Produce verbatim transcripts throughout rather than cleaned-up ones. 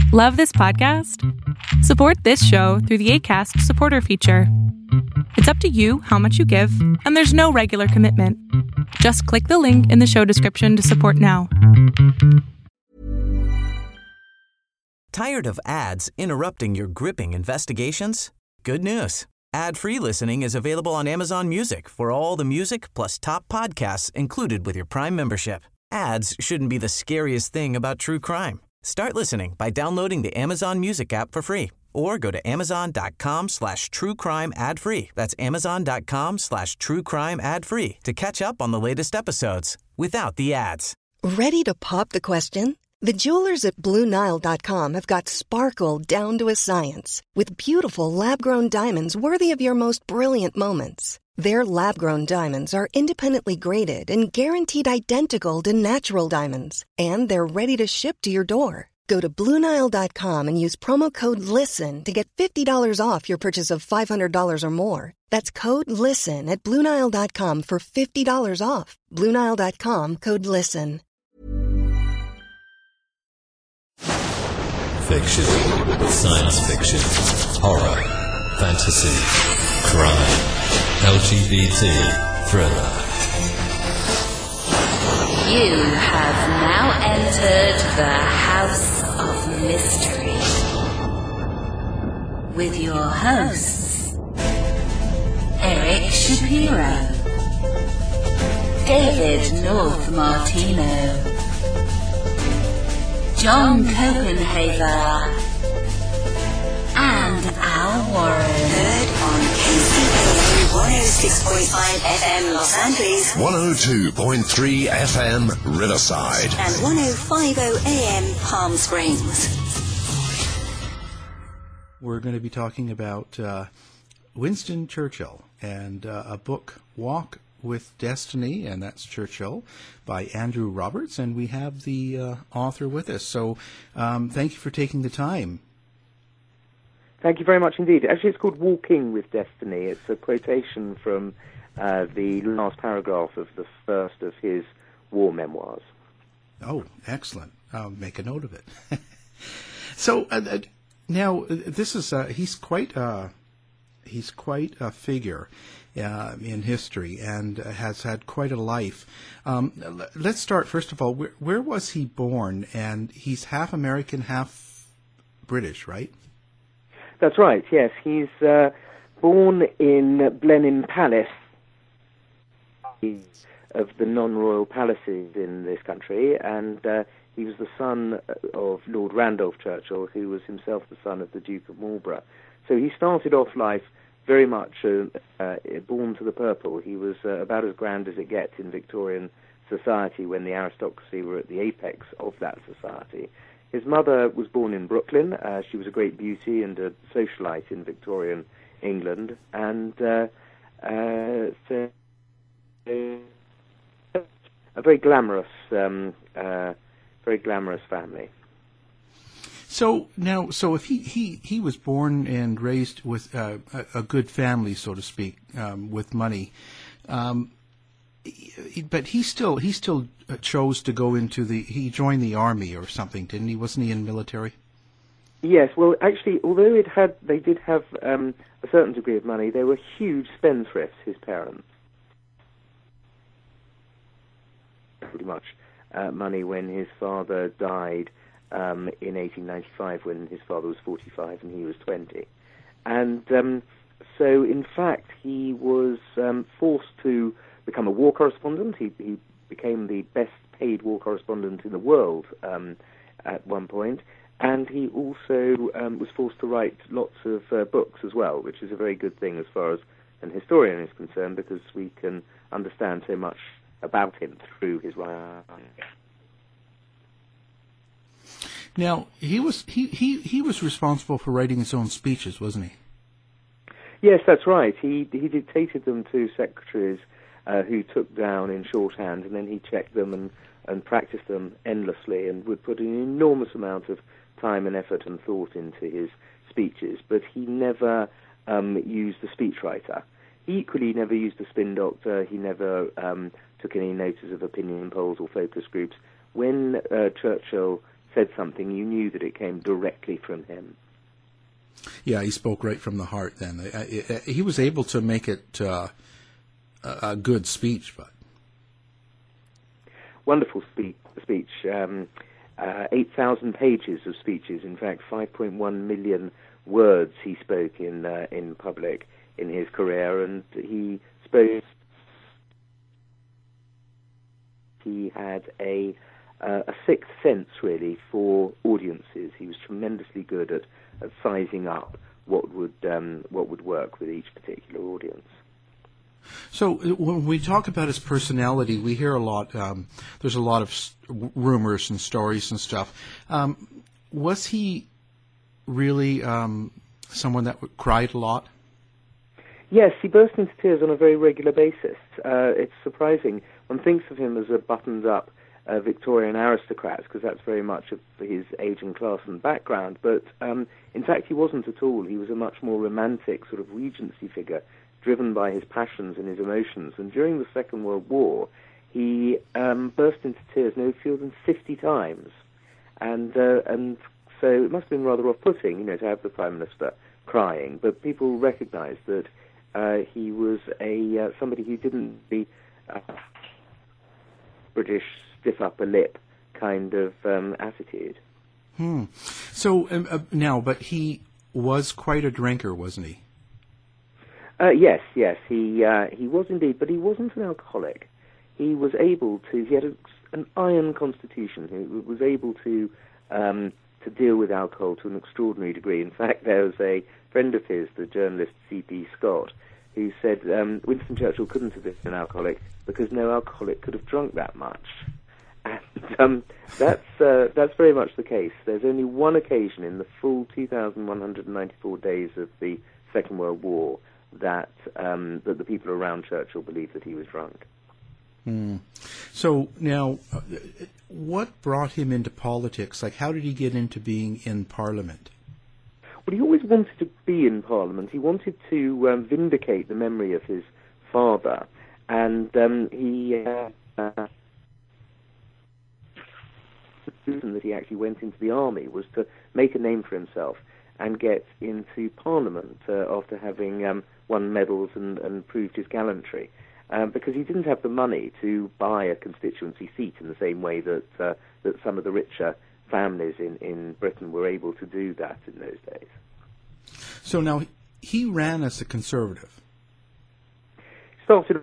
Love this podcast? Support this show through the Acast supporter feature. It's up to you how much you give, and there's no regular commitment. Just click the link in the show description to support now. Tired of ads interrupting your gripping investigations? Good news. Ad-free listening is available on Amazon Music for all the music plus top podcasts included with your Prime membership. Ads shouldn't be the scariest thing about true crime. Start listening by downloading the Amazon Music app for free or go to amazon.com slash true crime ad free. That's amazon.com slash true crime ad free to catch up on the latest episodes without the ads. Ready to pop the question? The jewelers at Blue Nile dot com have got sparkle down to a science with beautiful lab-grown diamonds worthy of your most brilliant moments. Their lab-grown diamonds are independently graded and guaranteed identical to natural diamonds, and they're ready to ship to your door. Go to Blue Nile dot com and use promo code LISTEN to get fifty dollars off your purchase of five hundred dollars or more. That's code LISTEN at Blue Nile dot com for fifty dollars off. Blue Nile dot com, code LISTEN. Fiction, science fiction, horror, fantasy, crime, L G B T, thriller. You have now entered the House of Mystery with your hosts, Eric Shapiro, David North Martino, John Copenhaver, and Al Warren. Heard on K C B A one oh six point five F M Los Angeles, one oh two point three F M Riverside, and one oh five point oh A M Palm Springs. We're going to be talking about uh, Winston Churchill and uh, a book, Walk with Destiny, and that's Churchill, by Andrew Roberts, and we have the uh, author with us. So um, thank you for taking the time. Thank you very much indeed. Actually, it's called Walking with Destiny. It's a quotation from uh, the last paragraph of the first of his war memoirs. Oh, excellent. I'll make a note of it. So uh, now, this is, uh, he's quite, uh, he's quite a figure Uh, in history, and uh, has had quite a life. Um, l- let's start, first of all, where, where was he born? And he's half American, half British, right? That's right, yes. He's uh, born in Blenheim Palace, of the non-royal palaces in this country, and uh, he was the son of Lord Randolph Churchill, who was himself the son of the Duke of Marlborough. So he started off life very much uh, uh, born to the purple. He was uh, about as grand as it gets in Victorian society when the aristocracy were at the apex of that society. His mother was born in Brooklyn. Uh, she was a great beauty and a socialite in Victorian England, and uh, uh, so, uh, a very glamorous, um, uh, very glamorous family. So now, so if he, he, he was born and raised with uh, a, a good family, so to speak, um, with money, um, he, but he still he still chose to go into the he joined the army or something, didn't he? Wasn't he in military? Yes. Well, actually, although it had they did have um, a certain degree of money, they were huge spendthrifts. His parents, pretty much uh, money when his father died. Um, in eighteen ninety-five, when his father was forty-five and he was twenty. And um, so, in fact, he was um, forced to become a war correspondent. He, he became the best-paid war correspondent in the world um, at one point. And he also um, was forced to write lots of uh, books as well, which is a very good thing as far as an historian is concerned, because we can understand so much about him through his writing. Now, he was he, he, he was responsible for writing his own speeches, wasn't he? Yes, that's right. He he dictated them to secretaries uh, who took down in shorthand, and then he checked them and, and practiced them endlessly, and would put an enormous amount of time and effort and thought into his speeches. But he never um, used a speechwriter. He equally never used a spin doctor. He never um, took any notice of opinion polls or focus groups. When uh, Churchill said something, you knew that it came directly from him. Yeah, he spoke right from the heart then. He was able to make it uh, a good speech, but... Wonderful speech. speech. Um, uh, eight thousand pages of speeches. In fact, five point one million words he spoke in uh, in public in his career, and he spoke... He had a uh, a sixth sense, really, for audiences. He was tremendously good at, at sizing up what would um, what would work with each particular audience. So when we talk about his personality, we hear a lot. Um, there's a lot of s- rumors and stories and stuff. Um, was he really um, someone that cried a lot? Yes, he burst into tears on a very regular basis. Uh, it's surprising. One thinks of him as a buttoned-up uh, Victorian aristocrat, because that's very much of his age and class and background. But um, in fact, he wasn't at all. He was a much more romantic sort of Regency figure, driven by his passions and his emotions. And during the Second World War, he um, burst into tears no fewer than fifty times. And uh, and so it must have been rather off-putting, you know, to have the Prime Minister crying. But people recognised that uh, he was a uh, somebody who didn't be uh, British stiff upper lip kind of um, attitude. Hmm. So um, uh, now, but he was quite a drinker, wasn't he? Uh, yes, yes, he uh, he was indeed, but he wasn't an alcoholic. He was able to. He had a, an iron constitution. He was able to um, to deal with alcohol to an extraordinary degree. In fact, there was a friend of his, the journalist C P Scott, who said um, Winston Churchill couldn't have been an alcoholic because no alcoholic could have drunk that much. And um, that's uh, that's very much the case. There's only one occasion in the full two thousand one hundred ninety-four days of the Second World War that um, that the people around Churchill believed that he was drunk. Hmm. So now, uh, what brought him into politics? Like, how did he get into being in Parliament? Well, he always wanted to be in Parliament. He wanted to um, vindicate the memory of his father, and um, he uh, uh, the reason that he actually went into the army was to make a name for himself and get into Parliament uh, after having um, won medals and, and proved his gallantry. Um, because he didn't have the money to buy a constituency seat in the same way that uh, that some of the richer families in, in Britain were able to do that in those days. So now, he ran as a Conservative. Started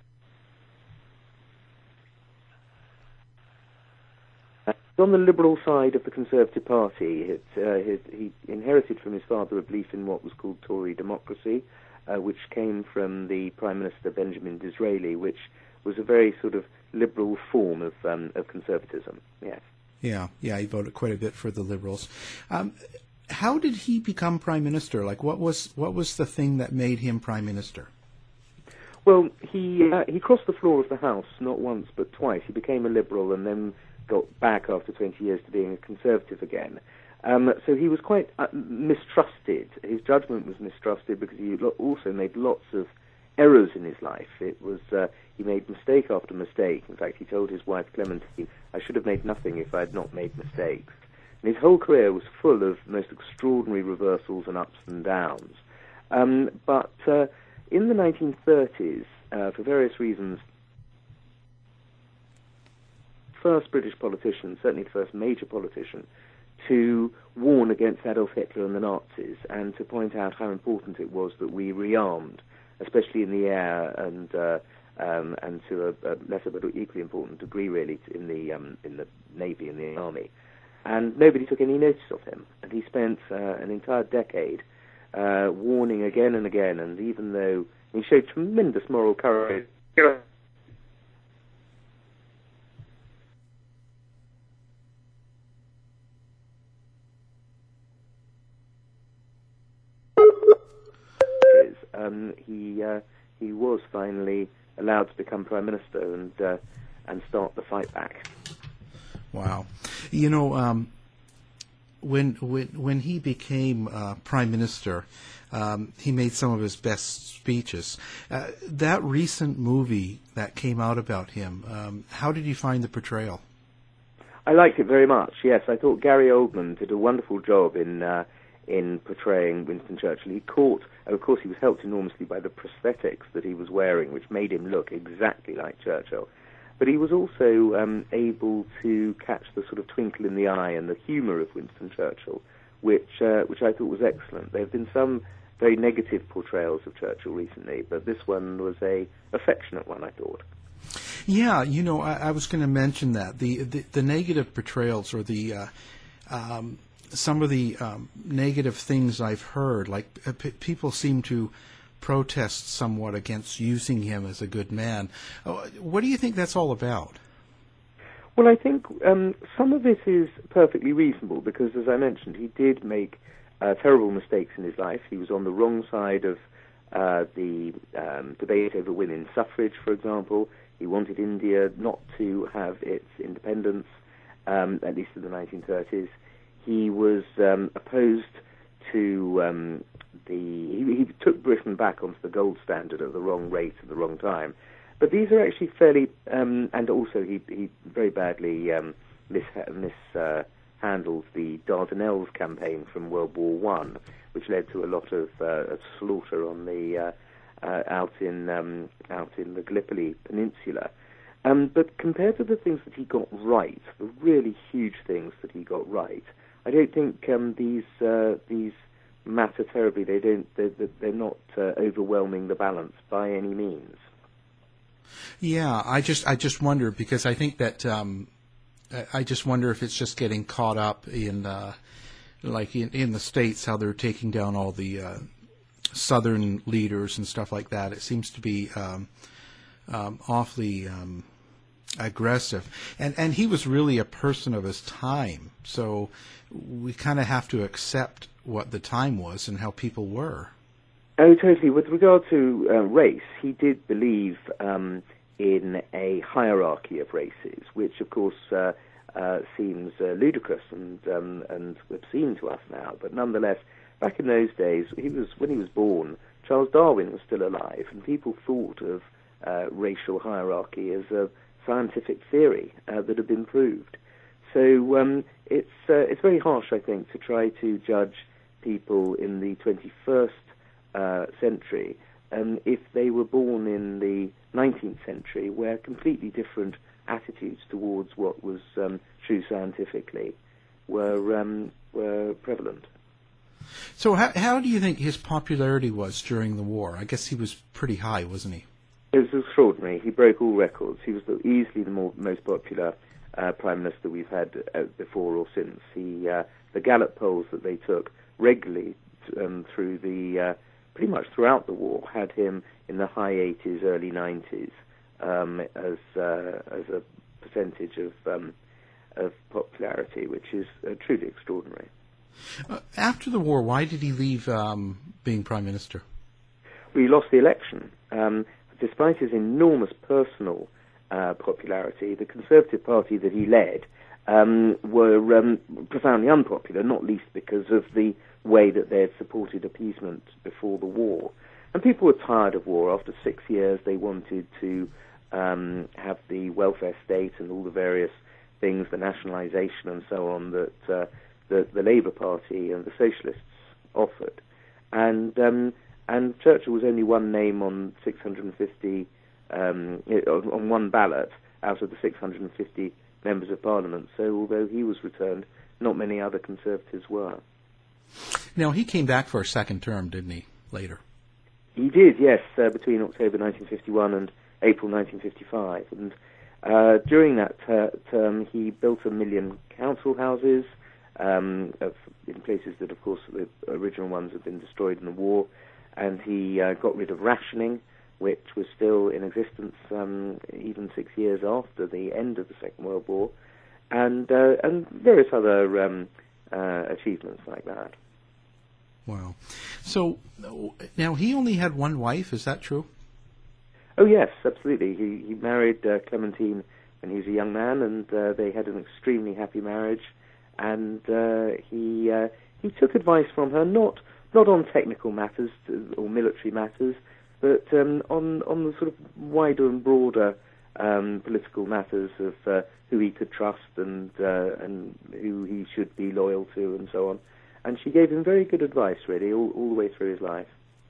on the Liberal side of the Conservative Party. It, uh, his, he inherited from his father a belief in what was called Tory democracy, Uh, which came from the Prime Minister Benjamin Disraeli, which was a very sort of liberal form of um, of conservatism. Yes. Yeah, yeah, he voted quite a bit for the Liberals. Um, how did he become Prime Minister? Like, what was what was the thing that made him Prime Minister? Well, he uh, he crossed the floor of the House not once but twice. He became a Liberal and then got back after twenty years to being a Conservative again. Um, so he was quite uh, mistrusted. His judgment was mistrusted because he lo- also made lots of errors in his life. It was uh, he made mistake after mistake. In fact, he told his wife Clementine, "I should have made nothing if I had not made mistakes." And his whole career was full of most extraordinary reversals and ups and downs. Um, but uh, in the nineteen thirties, uh, for various reasons, first British politician, certainly the first major politician, to warn against Adolf Hitler and the Nazis and to point out how important it was that we rearmed, especially in the air and uh, um, and to a, a lesser but equally important degree, really, in the um, in the Navy and the Army. And nobody took any notice of him. And he spent uh, an entire decade uh, warning again and again. And even though he showed tremendous moral courage, Um, he uh, he was finally allowed to become Prime Minister and uh, and start the fight back. Wow, you know, um, when when when he became uh, Prime Minister, um, he made some of his best speeches. Uh, that recent movie that came out about him, um, how did you find the portrayal? I liked it very much, yes. I thought Gary Oldman did a wonderful job in uh, in portraying Winston Churchill. He caught, of course, he was helped enormously by the prosthetics that he was wearing, which made him look exactly like Churchill. But he was also um, able to catch the sort of twinkle in the eye and the humour of Winston Churchill, which uh, which I thought was excellent. There have been some very negative portrayals of Churchill recently, but this one was a affectionate one, I thought. Yeah, you know, I, I was going to mention that. The, the, the negative portrayals or the uh, um, some of the um, negative things I've heard, like uh, p- people seem to protest somewhat against using him as a good man. Uh, what do you think that's all about? Well, I think um, some of it is perfectly reasonable because, as I mentioned, he did make uh, terrible mistakes in his life. He was on the wrong side of uh, the um, debate over women's suffrage, for example. He wanted India not to have its independence, um, at least in the nineteen thirties. He was um, opposed to um, the... He, he took Britain back onto the gold standard at the wrong rate at the wrong time. But these are actually fairly... Um, and also he, he very badly um, mishandled mis, uh, handled the Dardanelles campaign from World War One, which led to a lot of uh, slaughter on the... Uh, Uh, out in um, out in the Gallipoli Peninsula. Um, but compared to the things that he got right, the really huge things that he got right, I don't think um, these uh, these matter terribly. They don't. They're, they're not uh, overwhelming the balance by any means. Yeah, I just I just wonder because I think that um, I just wonder if it's just getting caught up in uh, like in, in the States how they're taking down all the uh, Southern leaders and stuff like that. It seems to be um, um, awfully um, aggressive. And and he was really a person of his time. So we kind of have to accept what the time was and how people were. Oh, totally. With regard to uh, race, he did believe um, in a hierarchy of races, which, of course, uh, uh, seems uh, ludicrous and um, and obscene to us now. But nonetheless, back in those days, he was when he was born, Charles Darwin was still alive, and people thought of uh, racial hierarchy as a scientific theory uh, that had been proved. So um, it's uh, it's very harsh, I think, to try to judge people in the twenty-first uh, century um, if they were born in the nineteenth century, where completely different attitudes towards what was um, true scientifically were um, were prevalent. So how, how do you think his popularity was during the war? I guess he was pretty high, wasn't he? It was extraordinary. He broke all records. He was the, easily the more, most popular uh, Prime Minister we've had uh, before or since. He, uh, the Gallup polls that they took regularly um, through the, uh, pretty much throughout the war, had him in the high eighties, early nineties um, as uh, as a percentage of um, of popularity, which is uh, truly extraordinary. Uh, after the war, why did he leave um, being Prime Minister? Well, he lost the election. Um, despite his enormous personal uh, popularity, the Conservative Party that he led um, were um, profoundly unpopular, not least because of the way that they had supported appeasement before the war. And people were tired of war. After six years, they wanted to um, have the welfare state and all the various things, the nationalisation and so on, that... Uh, The, the Labour Party and the Socialists offered, and um, and Churchill was only one name on six hundred fifty um, on one ballot out of the six hundred fifty members of Parliament. So although he was returned, not many other Conservatives were. Now he came back for a second term, didn't he? Later, he did, yes, uh, between October nineteen fifty-one and April nineteen fifty-five, and uh, during that ter- term he built a million council houses. Um, of, in places that, of course, the original ones had been destroyed in the war, and he uh, got rid of rationing, which was still in existence um, even six years after the end of the Second World War, and uh, and various other um, uh, achievements like that. Wow. So now he only had one wife, is that true? Oh yes, absolutely. He, he married uh, Clementine when he was a young man, and uh, they had an extremely happy marriage. And uh, he uh, he took advice from her, not not on technical matters or military matters, but um, on on the sort of wider and broader um, political matters of uh, who he could trust and uh, and who he should be loyal to and so on. And she gave him very good advice, really, all, all the way through his life.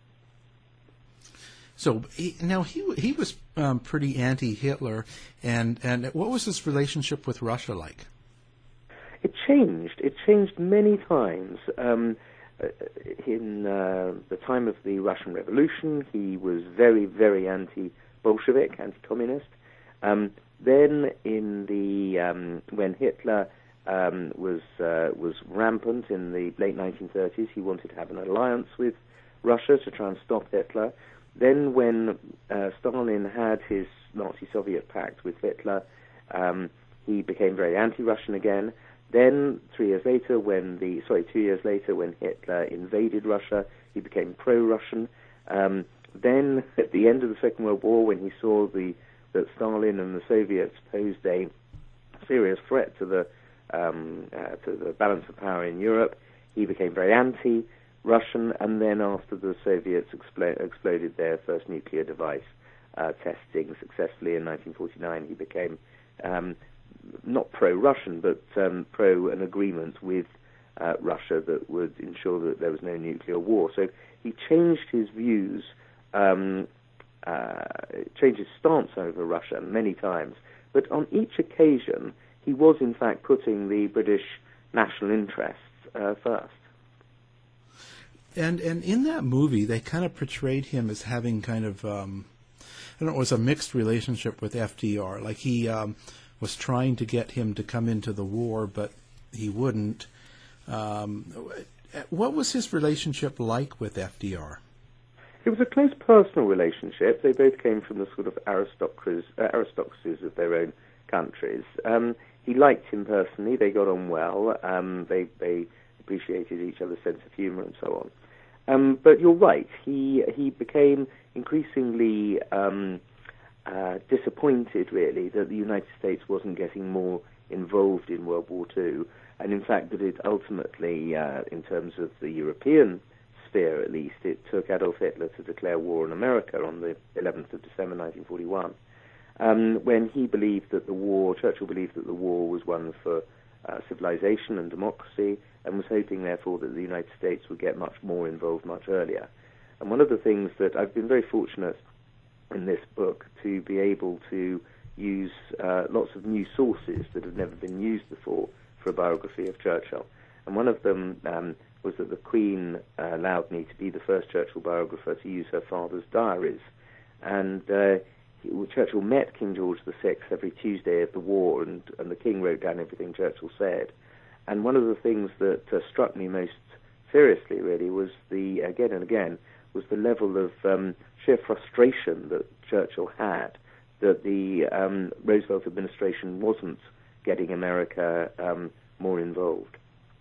So he, now he he was um, pretty anti-Hitler, and, and what was his relationship with Russia like? It changed. It changed many times. Um, in uh, the time of the Russian Revolution, he was very, very anti-Bolshevik, anti-communist. Um, then, in the um, when Hitler um, was uh, was rampant in the late nineteen thirties, he wanted to have an alliance with Russia to try and stop Hitler. Then, when uh, Stalin had his Nazi-Soviet pact with Hitler, um, he became very anti-Russian again. Then, three years later, when the sorry, two years later, when Hitler invaded Russia, he became pro-Russian. Um, then, at the end of the Second World War, when he saw the that Stalin and the Soviets posed a serious threat to the um, uh, to the balance of power in Europe, he became very anti-Russian. And then, after the Soviets expl- exploded their first nuclear device, uh, testing successfully in nineteen forty-nine, he became um, not pro-Russian, but um, pro an agreement with uh, Russia that would ensure that there was no nuclear war. So he changed his views, um, uh, changed his stance over Russia many times. But on each occasion, he was in fact putting the British national interests uh, first. And and in that movie, they kind of portrayed him as having kind of, um, I don't know, it was a mixed relationship with F D R. Like he um, was trying to get him to come into the war, but he wouldn't. Um, what was his relationship like with F D R? It was a close personal relationship. They both came from the sort of aristocracies, uh, aristocracies of their own countries. Um, he liked him personally. They got on well. Um, they, they appreciated each other's sense of humour and so on. Um, but you're right. He he became increasingly um, uh, disappointed, really, that the United States wasn't getting more involved in World War Two, and in fact that it ultimately, uh, in terms of the European sphere at least, it took Adolf Hitler to declare war on America on the eleventh of December nineteen forty-one, um, when he believed that the war, Churchill believed that the war was one for uh, civilization and democracy, and was hoping, therefore, that the United States would get much more involved much earlier. And one of the things that I've been very fortunate in this book to be able to use uh, lots of new sources that have never been used before for a biography of Churchill. And one of them um, was that the Queen uh, allowed me to be the first Churchill biographer to use her father's diaries. And uh, he, Churchill met King George the Sixth every Tuesday of the war, and, and the King wrote down everything Churchill said. And one of the things that uh, struck me most seriously, really, was the, again and again, was the level of um, sheer frustration that Churchill had that the um, Roosevelt administration wasn't getting America um, more involved.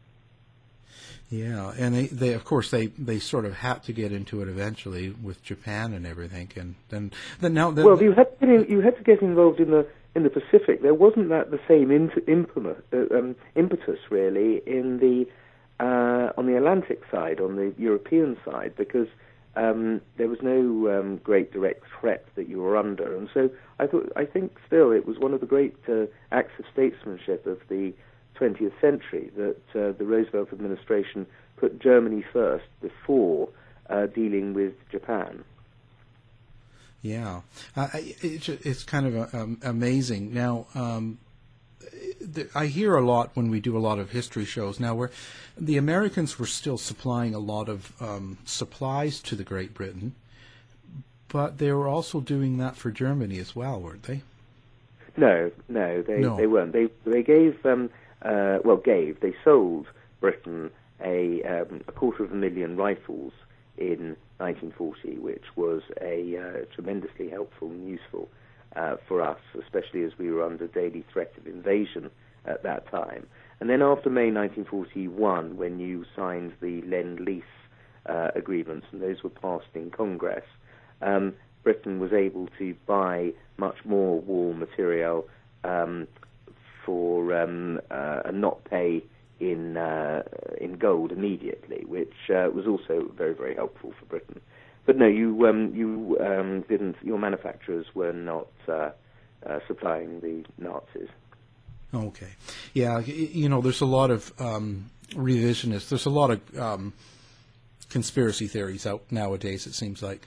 Yeah, and they, they of course, they, they sort of had to get into it eventually with Japan and everything, and then then now. The, well, you had to get in, you had to get involved in the in the Pacific. There wasn't that the same int- implement, uh, um, impetus really in the uh, on the Atlantic side, on the European side, because um, there was no um, great direct threat that you were under, and so I thought I think still it was one of the great uh, acts of statesmanship of the twentieth century that uh, the Roosevelt administration put Germany first before uh, dealing with Japan. Yeah, uh, it, it's kind of um, amazing. Now, um, the, I hear a lot when we do a lot of history shows now where the Americans were still supplying a lot of um, supplies to the Great Britain, but they were also doing that for Germany as well, weren't they? No, no, they no. they weren't. They they gave um, uh, well gave they sold Britain a um, a quarter of a million rifles in nineteen forty, which was a uh, tremendously helpful and useful uh, for us, especially as we were under daily threat of invasion at that time. And then after May nineteen forty-one, when you signed the Lend-Lease uh, agreements, and those were passed in Congress, um, Britain was able to buy much more war material um, for um, uh, and not pay in uh, in gold immediately, which uh, was also very, very helpful for Britain. But no, you um, you um, didn't. Your manufacturers were not uh, uh, supplying the Nazis. Okay. Yeah, you know, there's a lot of um, revisionists. There's a lot of um, conspiracy theories out nowadays, it seems like.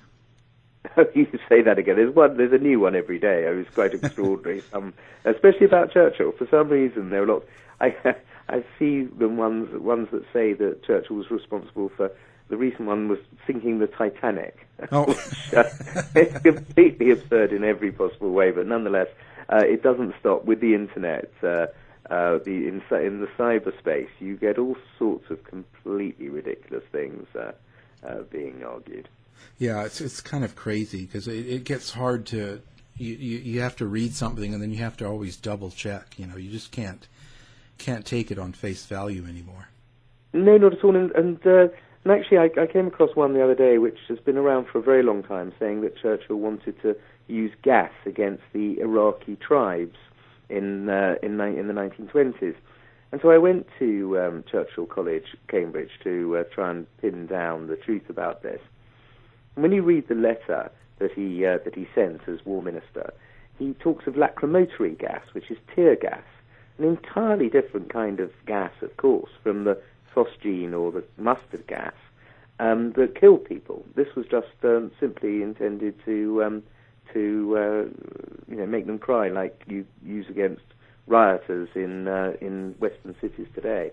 You say that again. There's one. There's a new one every day. It was quite extraordinary. um, especially about Churchill. For some reason, there are lots. I I see the ones ones that say that Churchill was responsible for. The recent one was sinking the Titanic. Oh. Which, uh, it's completely absurd in every possible way, but nonetheless, uh, it doesn't stop with the internet. Uh, uh, the in, in the cyberspace, you get all sorts of completely ridiculous things uh, uh, being argued. Yeah, it's it's kind of crazy because it, it gets hard to you, you you have to read something and then you have to always double check. You know, you just can't can't take it on face value anymore. No, not at all. And and, uh, and actually, I, I came across one the other day which has been around for a very long time, saying that Churchill wanted to use gas against the Iraqi tribes in uh, in in the nineteen twenties. And so I went to um, Churchill College, Cambridge, to uh, try and pin down the truth about this. When you read the letter that he uh, that he sent as War Minister, he talks of lacrimatory gas, which is tear gas, an entirely different kind of gas, of course, from the phosgene or the mustard gas um, that killed people. This was just um, simply intended to um, to uh, you know make them cry, like you use against rioters in uh, in Western cities today.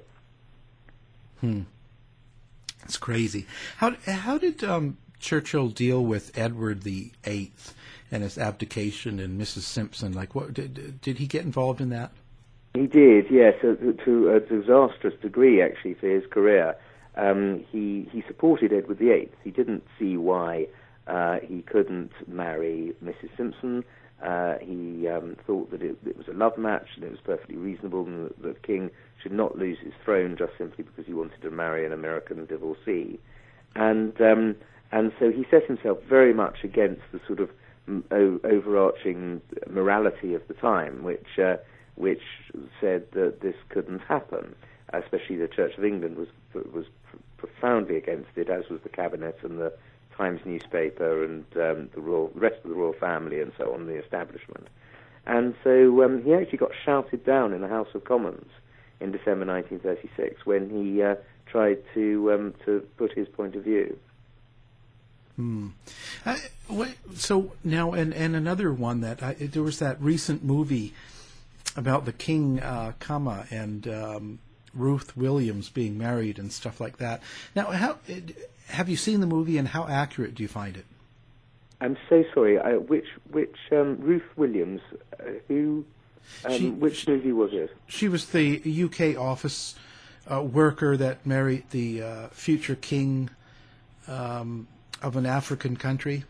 Hmm, it's crazy. How how did um, Churchill deal with Edward the Eighth and his abdication and Missus Simpson? Like, what did did he get involved in that? He did, yes, to, to a disastrous degree, actually, for his career. Um, he he supported Edward the Eighth. He didn't see why uh, he couldn't marry Missus Simpson. Uh, he um, thought that it, it was a love match and it was perfectly reasonable, and that the king should not lose his throne just simply because he wanted to marry an American divorcee. And um, and so he set himself very much against the sort of o- overarching morality of the time, which uh, which said that this couldn't happen. Especially the Church of England was was profoundly against it, as was the cabinet and the Times newspaper and um, the royal, the rest of the royal family and so on, the establishment. And so um, he actually got shouted down in the House of Commons in December nineteen thirty-six when he uh, tried to um, to put his point of view. Hmm. Uh, wait, so now, and, and another one that I, there was that recent movie about the King uh, Kama and um, Ruth Williams being married and stuff like that. Now, how have you seen the movie, and how accurate do you find it? I'm so sorry. I, which which um, Ruth Williams? Uh, who? Um, she, which she, movie was it? She was the U K office uh, worker that married the uh, future king um, of an African country.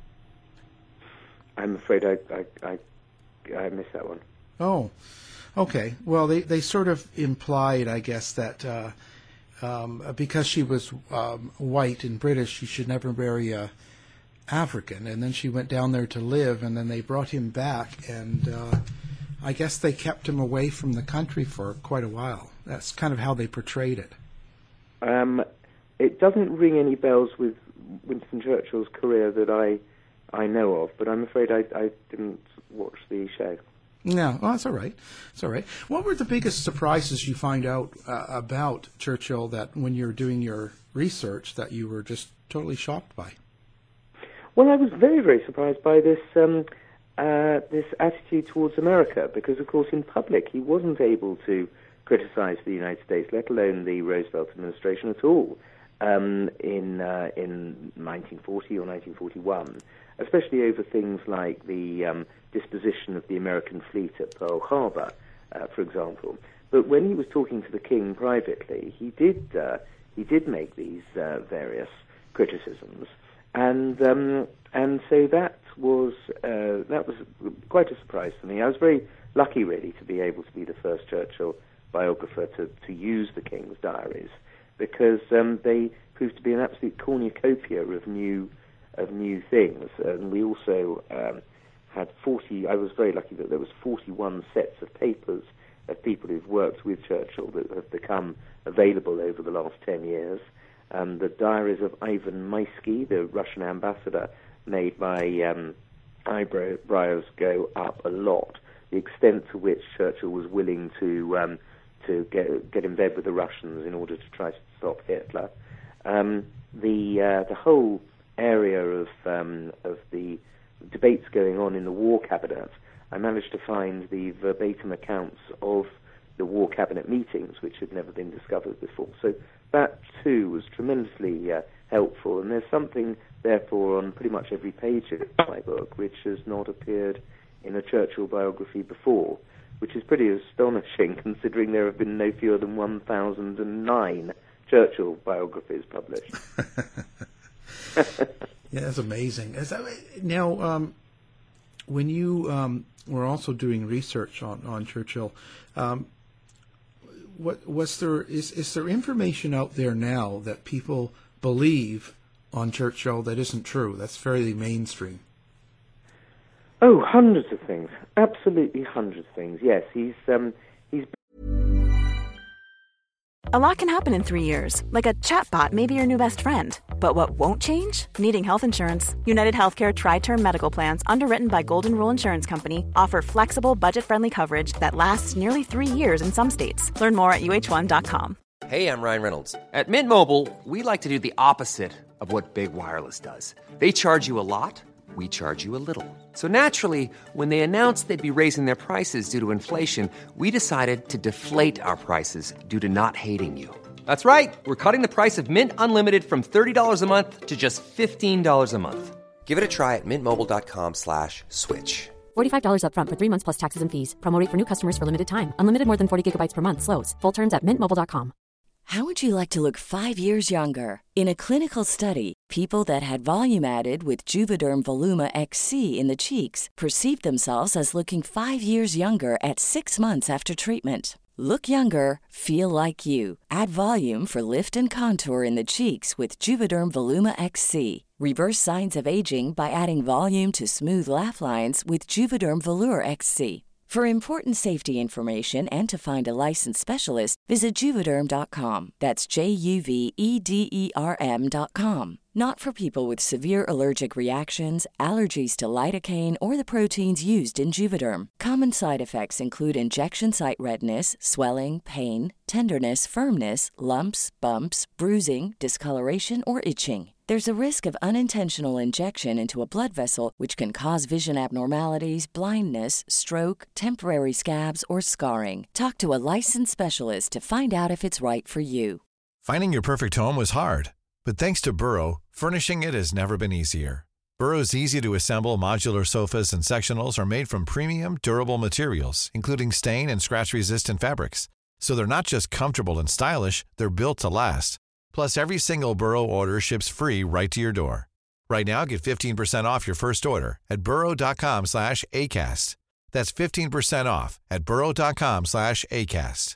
I'm afraid I I, I, I missed that one. Oh, okay. Well, they, they sort of implied, I guess, that uh, um, because she was um, white and British, she should never marry a African. And then she went down there to live, and then they brought him back, and uh, I guess they kept him away from the country for quite a while. That's kind of how they portrayed it. Um, it doesn't ring any bells with Winston Churchill's career that I I know of, but I'm afraid I, I didn't watch the show. No, well, that's all right. It's all right. What were the biggest surprises you find out uh, about Churchill that when you're doing your research that you were just totally shocked by? Well, I was very, very surprised by this um, uh, this attitude towards America, because, of course, in public he wasn't able to criticize the United States, let alone the Roosevelt administration at all, um, in uh, in nineteen forty or nineteen forty-one, especially over things like the um, disposition of the American fleet at Pearl Harbor, uh, for example. But when he was talking to the king privately, he did uh, he did make these uh, various criticisms, and um, and so that was uh, that was quite a surprise to me. I was very lucky, really, to be able to be the first Churchill biographer to, to use the King's diaries, because um, they proved to be an absolute cornucopia of new of new things, and we also um, had forty. I was very lucky that there was forty-one sets of papers of people who've worked with Churchill that have become available over the last ten years. Um, the diaries of Ivan Maisky, the Russian ambassador, made by um, eyebrows go up a lot. The extent to which Churchill was willing to um, to get get in bed with the Russians in order to try to stop Hitler. Um, the uh, the whole area of um, of the debates going on in the War Cabinet, I managed to find the verbatim accounts of the War Cabinet meetings, which had never been discovered before. So that too was tremendously uh, helpful, and there's something therefore on pretty much every page of my book which has not appeared in a Churchill biography before, which is pretty astonishing considering there have been no fewer than one thousand nine Churchill biographies published. Yeah, that's amazing. Is that, now, um, when you um, were also doing research on, on Churchill, um, what was there is is there information out there now that people believe on Churchill that isn't true? That's fairly mainstream. Oh, hundreds of things. Absolutely hundreds of things. Yes, he's um, he's. A lot can happen in three years, like a chatbot may be your new best friend. But what won't change? Needing health insurance. United Healthcare Tri-Term Medical Plans, underwritten by Golden Rule Insurance Company, offer flexible, budget-friendly coverage that lasts nearly three years in some states. Learn more at U H one dot com. Hey, I'm Ryan Reynolds. At Mint Mobile, we like to do the opposite of what Big Wireless does. They charge you a lot. We charge you a little. So naturally, when they announced they'd be raising their prices due to inflation, we decided to deflate our prices due to not hating you. That's right. We're cutting the price of Mint Unlimited from thirty dollars a month to just fifteen dollars a month. Give it a try at mintmobile.com slash switch. forty-five dollars up front for three months plus taxes and fees. Promo rate for new customers for limited time. Unlimited more than forty gigabytes per month. Slows full terms at mint mobile dot com. How would you like to look five years younger? In a clinical study, people that had volume added with Juvederm Voluma X C in the cheeks perceived themselves as looking five years younger at six months after treatment. Look younger, feel like you. Add volume for lift and contour in the cheeks with Juvederm Voluma X C. Reverse signs of aging by adding volume to smooth laugh lines with Juvederm Volure X C. For important safety information and to find a licensed specialist, visit Juvederm dot com. That's J U V E D E R M dot com. Not for people with severe allergic reactions, allergies to lidocaine, or the proteins used in Juvederm. Common side effects include injection site redness, swelling, pain, tenderness, firmness, lumps, bumps, bruising, discoloration, or itching. There's a risk of unintentional injection into a blood vessel, which can cause vision abnormalities, blindness, stroke, temporary scabs, or scarring. Talk to a licensed specialist to find out if it's right for you. Finding your perfect home was hard, but thanks to Burrow, furnishing it has never been easier. Burrow's easy-to-assemble modular sofas and sectionals are made from premium, durable materials, including stain and scratch-resistant fabrics. So they're not just comfortable and stylish, they're built to last. Plus, every single Burrow order ships free right to your door. Right now, get fifteen percent off your first order at burrow.com slash ACAST. That's fifteen percent off at burrow.com slash ACAST.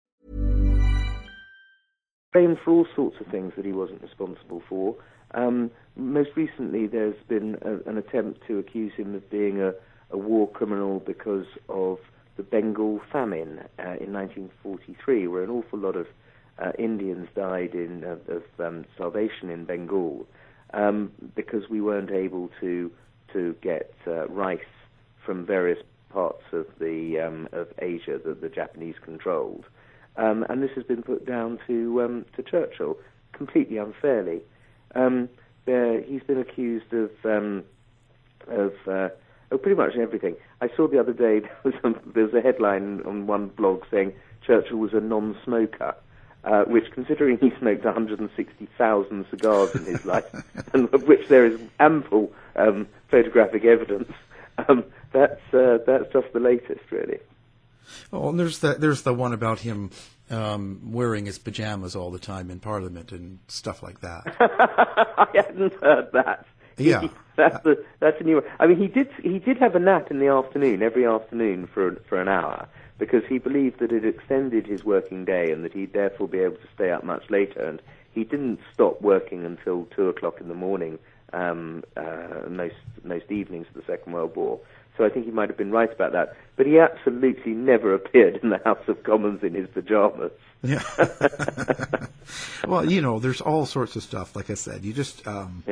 Blamed for all sorts of things that he wasn't responsible for. Um, most recently, there's been a, an attempt to accuse him of being a, a war criminal because of the Bengal famine uh, in nineteen forty-three, where an awful lot of Uh, Indians died in uh, of um, starvation in Bengal um, because we weren't able to to get uh, rice from various parts of the um, of Asia that the Japanese controlled, um, and this has been put down to um, to Churchill completely unfairly. Um, there, he's been accused of um, of uh, of pretty much everything. I saw the other day there was a, there was a headline on one blog saying Churchill was a non-smoker. Uh, which, considering he smoked one hundred sixty thousand cigars in his life, and of which there is ample um, photographic evidence, um, that's uh, that's just the latest, really. Oh, and there's the there's the one about him um, wearing his pajamas all the time in Parliament and stuff like that. I hadn't heard that. Yeah, he, that's the, that's a new one. I mean, he did he did have a nap in the afternoon every afternoon for for an hour, because he believed that it extended his working day and that he'd therefore be able to stay up much later. And he didn't stop working until two o'clock in the morning um, uh, most most evenings of the Second World War. So I think he might have been right about that. But he absolutely never appeared in the House of Commons in his pajamas. Yeah. Well, you know, there's all sorts of stuff. Like I said, you just um, yeah.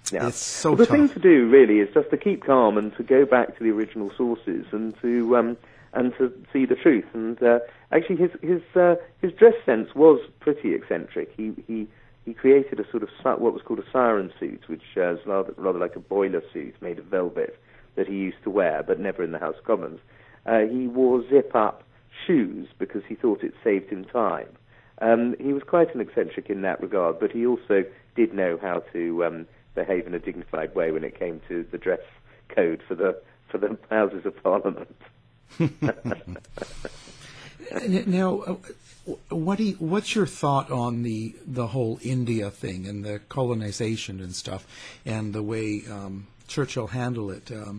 Yeah. It's so the tough. thing to do really is just to keep calm and to go back to the original sources and to um, and to see the truth. And uh, actually, his his uh, his dress sense was pretty eccentric. He he he created a sort of si- what was called a siren suit, which uh, is rather, rather like a boiler suit made of velvet that he used to wear, but never in the House of Commons. Uh, he wore zip-up shoes because he thought it saved him time. Um, he was quite an eccentric in that regard, but he also did know how to um, behave in a dignified way when it came to the dress code for the for the Houses of Parliament. Now, uh, what do you, what's your thought on the the whole India thing and the colonization and stuff, and the way um, Churchill handled it? Um,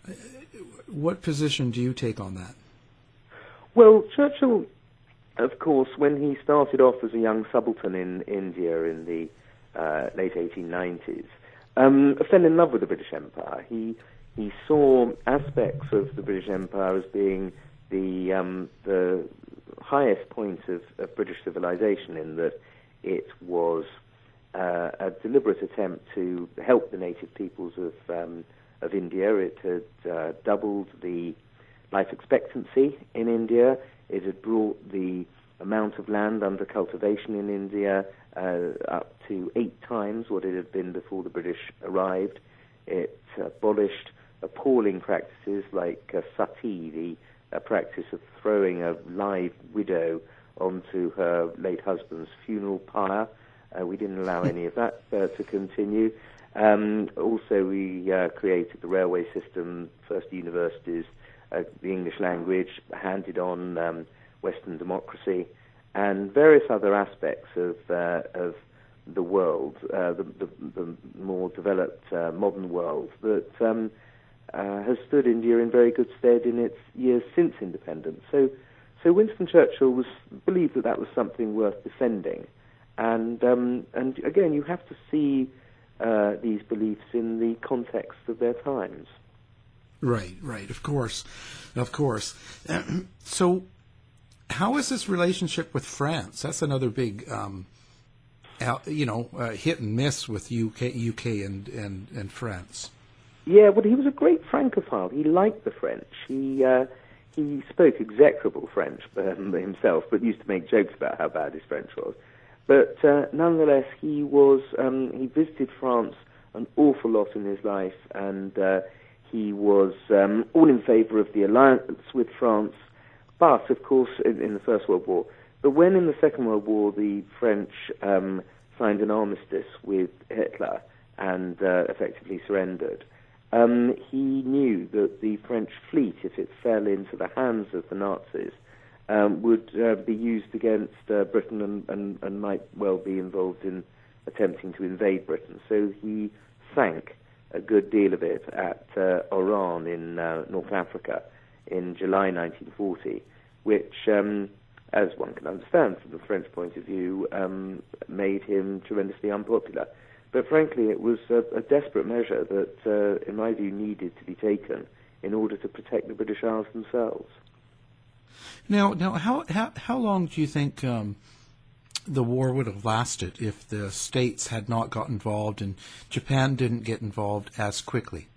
what position do you take on that? Well, Churchill, of course, when he started off as a young subaltern in India in the uh, late eighteen nineties, um, fell in love with the British Empire. He he saw aspects of the British Empire as being the um, the highest point of, of British civilization, in that it was uh, a deliberate attempt to help the native peoples of um, of India. It had uh, doubled the life expectancy in India. It had brought the amount of land under cultivation in India uh, up to eight times what it had been before the British arrived. It abolished appalling practices like uh, sati, the uh, practice of throwing a live widow onto her late husband's funeral pyre. Uh, we didn't allow any of that uh, to continue. Um, also, we uh, created the railway system, first universities, uh, the English language, handed on um, Western democracy, and various other aspects of uh, of the world, uh, the, the, the more developed uh, modern world that um, uh, has stood India in very good stead in its years since independence. So, so Winston Churchill was believed that that was something worth defending, and um, and again, you have to see uh, these beliefs in the context of their times. Right, right, of course, of course. So, how is this relationship with France? That's another big, um, you know, uh, hit and miss with U K, U K and, and, and France. Yeah, well, he was a great Francophile. He liked the French. He uh, he spoke execrable French um, himself, but used to make jokes about how bad his French was. But uh, nonetheless, he was um, he visited France an awful lot in his life, and uh, he was um, all in favour of the alliance with France. But, of course, in, in the First World War. But when in the Second World War the French um, signed an armistice with Hitler and uh, effectively surrendered, um, he knew that the French fleet, if it fell into the hands of the Nazis, um, would uh, be used against uh, Britain and, and, and might well be involved in attempting to invade Britain. So he sank a good deal of it at uh, Oran in uh, North Africa in July nineteen forty, which, um, as one can understand from the French point of view, um, made him tremendously unpopular. But frankly, it was a, a desperate measure that, uh, in my view, needed to be taken in order to protect the British Isles themselves. Now, now, how how, how long do you think um, the war would have lasted if the States had not got involved and Japan didn't get involved as quickly?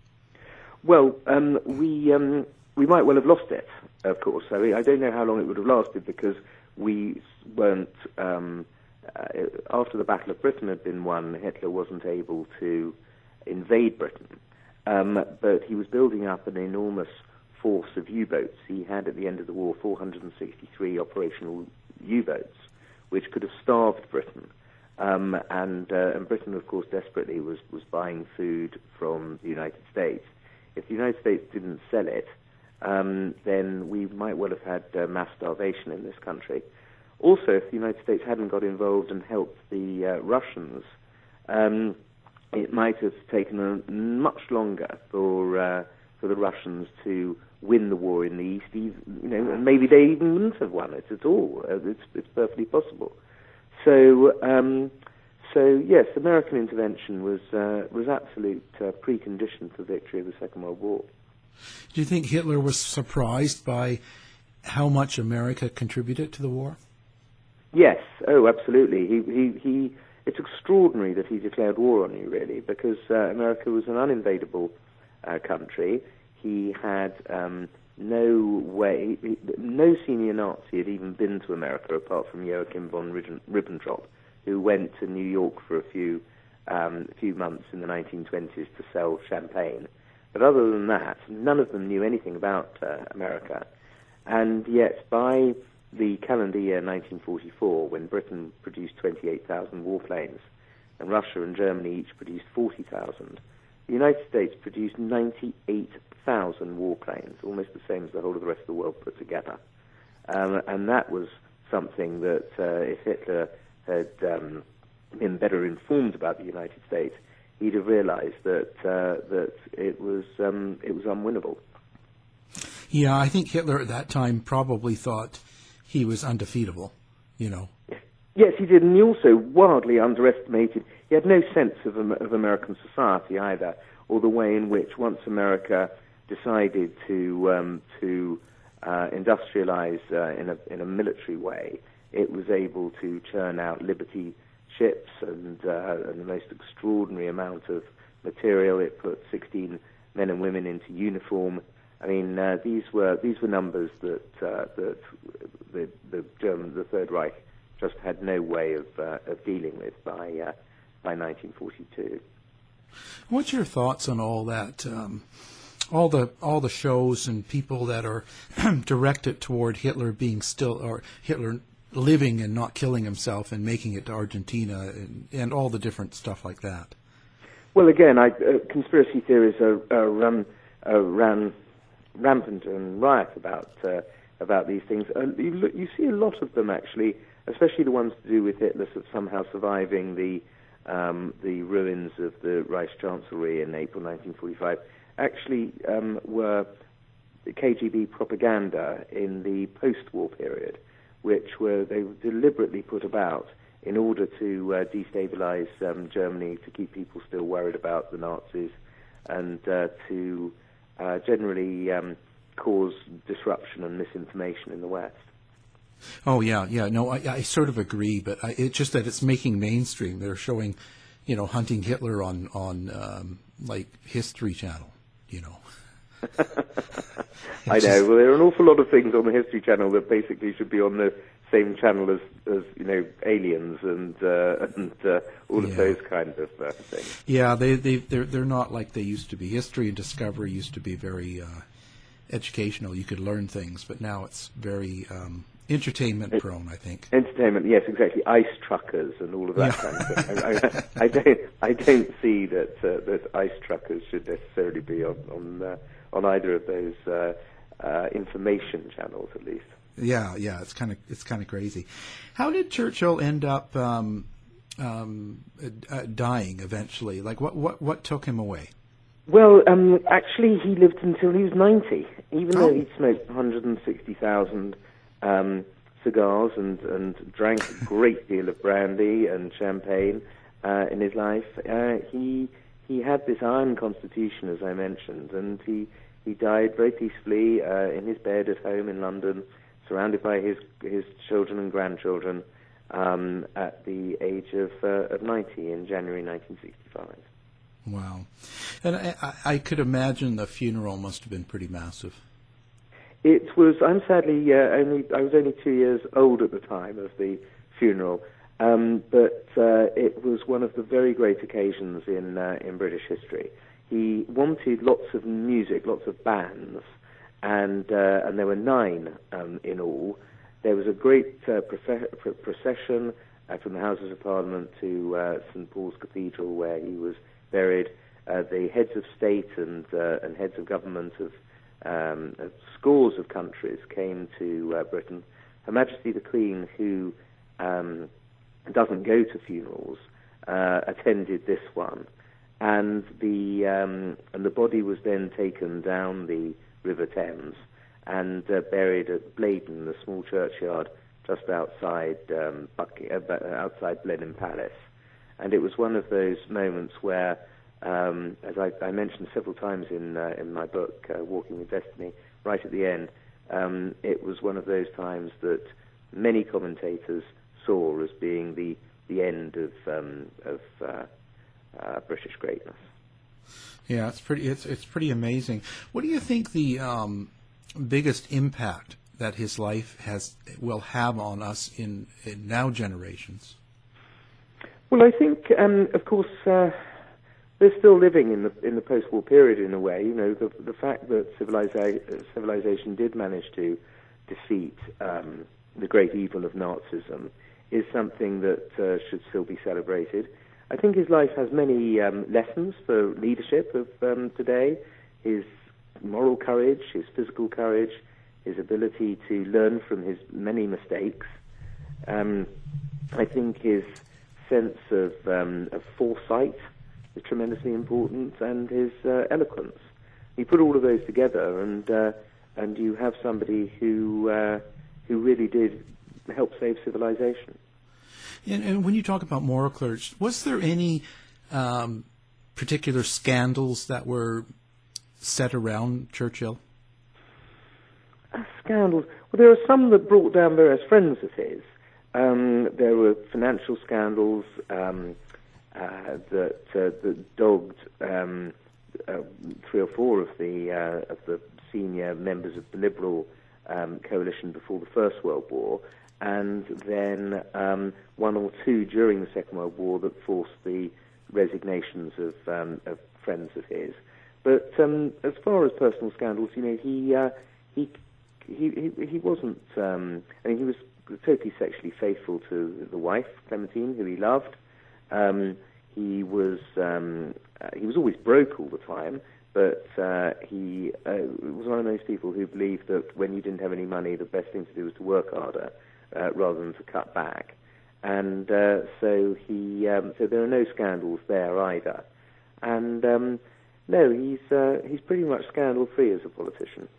Well, um, we... Um, We might well have lost it, of course. I mean, I don't know how long it would have lasted because we weren't, um, uh, after the Battle of Britain had been won, Hitler wasn't able to invade Britain. Um, but he was building up an enormous force of U-boats. He had, at the end of the war, four hundred sixty-three operational U-boats, which could have starved Britain. Um, and, uh, and Britain, of course, desperately was, was buying food from the United States. If the United States didn't sell it, Um, then we might well have had uh, mass starvation in this country. Also, if the United States hadn't got involved and helped the uh, Russians, um, it might have taken a, much longer for uh, for the Russians to win the war in the East. Even, you know, and maybe they even wouldn't have won it at all. Uh, it's, it's perfectly possible. So, um, so yes, American intervention was uh, was absolute uh, precondition for victory of the Second World War. Do you think Hitler was surprised by how much America contributed to the war? Yes. Oh, absolutely. He, he, he. It's extraordinary that he declared war on you, really, because uh, America was an uninvadable uh, country. He had um, no way, no senior Nazi had even been to America apart from Joachim von Ribbentrop, who went to New York for a few um, few months in the nineteen twenties to sell champagne. But other than that, none of them knew anything about uh, America. And yet, by the calendar year nineteen forty-four, when Britain produced twenty-eight thousand warplanes, and Russia and Germany each produced forty thousand, the United States produced ninety-eight thousand warplanes, almost the same as the whole of the rest of the world put together. Um, and that was something that, uh, if Hitler had um, been better informed about the United States, he'd have realized that uh, that it was um, it was unwinnable. Yeah, I think Hitler at that time probably thought he was undefeatable, you know. Yes, he did, and he also wildly underestimated. He had no sense of, of American society either, or the way in which, once America decided to um, to uh, industrialize uh, in a in a military way, it was able to churn out Liberty ships and, uh, and the most extraordinary amount of material. It put sixteen men and women into uniform. I mean, uh, these were these were numbers that uh, that the the German, the Third Reich, just had no way of uh, of dealing with by uh, by nineteen forty-two. What's your thoughts on all that? Um, all the all the shows and people that are directed toward Hitler being still, or Hitler living and not killing himself and making it to Argentina, and, and all the different stuff like that. Well, again, I, uh, conspiracy theories are, are um, uh, ran rampant and riot about uh, about these things. Uh, you, look, you see a lot of them, actually, especially the ones to do with Hitler somehow surviving the um, the ruins of the Reichschancellery in April nineteen forty-five. Actually, um, were K G B propaganda in the post-war period, which were they were deliberately put about in order to uh, destabilize um, Germany, to keep people still worried about the Nazis, and uh, to uh, generally um, cause disruption and misinformation in the West. Oh yeah, yeah. No, I, I sort of agree, but I, it's just that it's making mainstream. They're showing, you know, hunting Hitler on on um, like History Channel, you know. I know. Well, there are an awful lot of things on the History Channel that basically should be on the same channel as, as you know, Aliens and uh, and uh, all of yeah. those kind of uh, things. Yeah, they they they're they're not like they used to be. History and Discovery used to be very uh, educational. You could learn things, but now it's very um, entertainment prone, I think. Entertainment, yes, exactly. Ice truckers and all of that yeah. kind of thing. I, I, I don't I don't see that uh, that ice truckers should necessarily be on on, uh, on either of those uh, uh, information channels, at least. Yeah, yeah, it's kind of it's kind of crazy. How did Churchill end up um, um, uh, dying eventually? Like, what, what what took him away? Well, um, actually, he lived until he was ninety, even oh. though he'd smoked one hundred sixty thousand um, cigars and, and drank a great deal of brandy and champagne uh, in his life. Uh, he he had this iron constitution, as I mentioned, and he, he died very peacefully uh, in his bed at home in London, surrounded by his his children and grandchildren, um, at the age of uh, of ninety in January nineteen sixty-five. Wow, and I, I could imagine the funeral must have been pretty massive. It was. I'm sadly uh, only. I was only two years old at the time of the funeral, um, but uh, it was one of the very great occasions in uh, in British history. He wanted lots of music, lots of bands. And uh, and there were nine um, in all. There was a great uh, profe- pr- procession uh, from the Houses of Parliament to uh, Saint Paul's Cathedral, where he was buried. Uh, the heads of state and uh, and heads of government of, um, of scores of countries came to uh, Britain. Her Majesty the Queen, who um, doesn't go to funerals, uh, attended this one, and the um, and the body was then taken down the River Thames and uh, buried at Blaydon, the small churchyard just outside um, Buck- uh, outside Blenheim Palace. And it was one of those moments where, um, as I, I mentioned several times in uh, in my book, uh, Walking with Destiny, right at the end, um, it was one of those times that many commentators saw as being the the end of um, of uh, uh, British greatness. Yeah, it's pretty. It's it's pretty amazing. What do you think the um, biggest impact that his life has will have on us in, in now generations? Well, I think, um, of course, uh, they're still living in the in the post-war period in a way. You know, the the fact that civiliza- civilization did manage to defeat um, the great evil of Nazism is something that uh, should still be celebrated. I think his life has many um, lessons for leadership of um, today. His moral courage, his physical courage, his ability to learn from his many mistakes. Um, I think his sense of, um, of foresight is tremendously important, and his uh, eloquence. You put all of those together, and uh, and you have somebody who uh, who really did help save civilization. And, and when you talk about moral courage, was there any um, particular scandals that were set around Churchill? Uh, scandals? Well, there are some that brought down various friends of his. Um, there were financial scandals um, uh, that, uh, that dogged um, uh, three or four of the uh, of the senior members of the Liberal um, coalition before the First World War, and then um, one or two during the Second World War that forced the resignations of, um, of friends of his. But um, as far as personal scandals, you know, he uh, he, he he he wasn't. Um, I mean, he was totally sexually faithful to the wife, Clementine, who he loved. Um, he was um, uh, he was always broke all the time, but uh, he uh, was one of those people who believed that when you didn't have any money, the best thing to do was to work harder uh, rather than to cut back. And uh, so he um, so there are no scandals there either. And um, no, he's uh, he's pretty much scandal-free as a politician.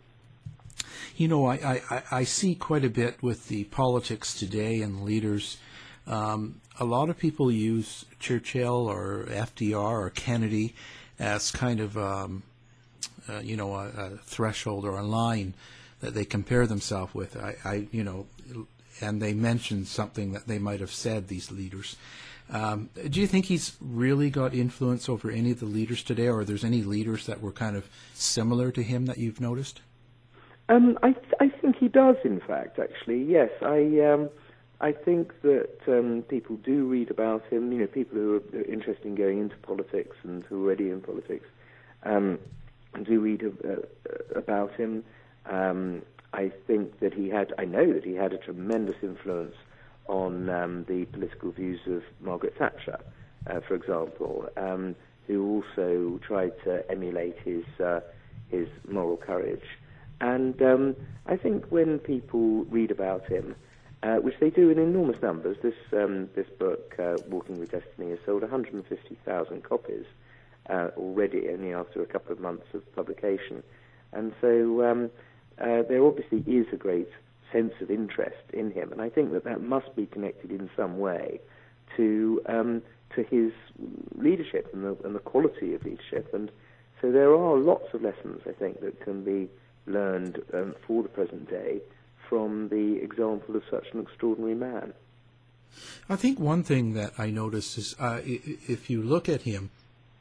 You know, I, I, I see quite a bit with the politics today and leaders. Um, a lot of people use Churchill or F D R or Kennedy as kind of, um, uh, you know, a, a threshold or a line that they compare themselves with. I, I, you know, and they mention something that they might have said, these leaders. Um, do you think he's really got influence over any of the leaders today, or there's any leaders that were kind of similar to him that you've noticed? Um, I, th- I think he does, in fact, actually, yes. I um, I think that um, people do read about him, you know, people who are interested in going into politics and who are already in politics um, do read uh, about him. Um, I think that he had, I know that he had a tremendous influence on um, the political views of Margaret Thatcher, uh, for example, um, who also tried to emulate his uh, his moral courage. And um, I think when people read about him, uh, which they do in enormous numbers, this um, this book, uh, Walking with Destiny, has sold one hundred fifty thousand copies uh, already, only after a couple of months of publication. And so um, uh, there obviously is a great sense of interest in him, and I think that that must be connected in some way to um, to his leadership and the, and the quality of leadership. And so there are lots of lessons, I think, that can be learned um, for the present day from the example of such an extraordinary man. I think one thing that I noticed is uh, if you look at him,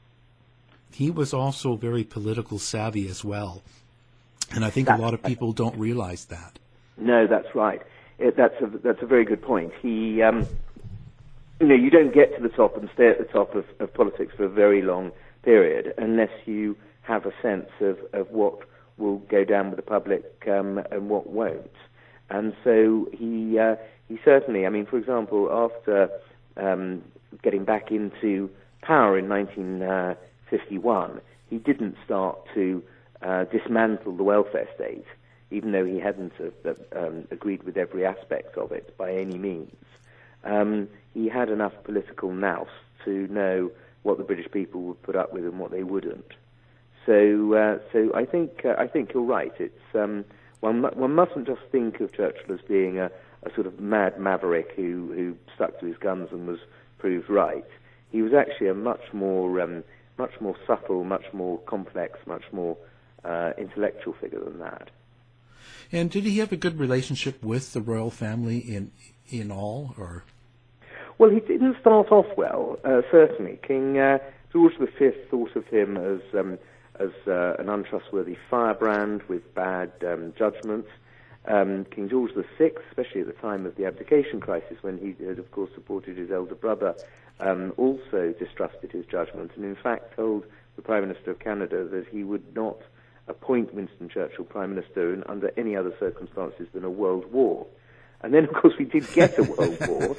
he was also very political savvy as well. And I think that's a lot of people don't realize that. No, that's right. It, that's a that's a very good point. He, um, you know, you don't get to the top and stay at the top of, of politics for a very long period unless you have a sense of, of what will go down with the public um, and what won't. And so he uh, he certainly, I mean, for example, after um, getting back into power in nineteen fifty-one, he didn't start to uh, dismantle the welfare state, even though he hadn't uh, um, agreed with every aspect of it by any means. Um, he had enough political nous to know what the British people would put up with and what they wouldn't. So, uh, so I think uh, I think you're right. It's um, one one mustn't just think of Churchill as being a, a sort of mad maverick who, who stuck to his guns and was proved right. He was actually a much more um, much more subtle, much more complex, much more uh, intellectual figure than that. And did he have a good relationship with the royal family in in all, or? Well, he didn't start off well, uh, certainly. King uh, George the Fifth thought of him as um, as uh, an untrustworthy firebrand with bad um, judgments. Um, King George the Sixth, especially at the time of the abdication crisis, when he had, of course, supported his elder brother, um, also distrusted his judgment, and in fact told the Prime Minister of Canada that he would not appoint Winston Churchill Prime Minister in, under any other circumstances than a world war. And then, of course, we did get a world war,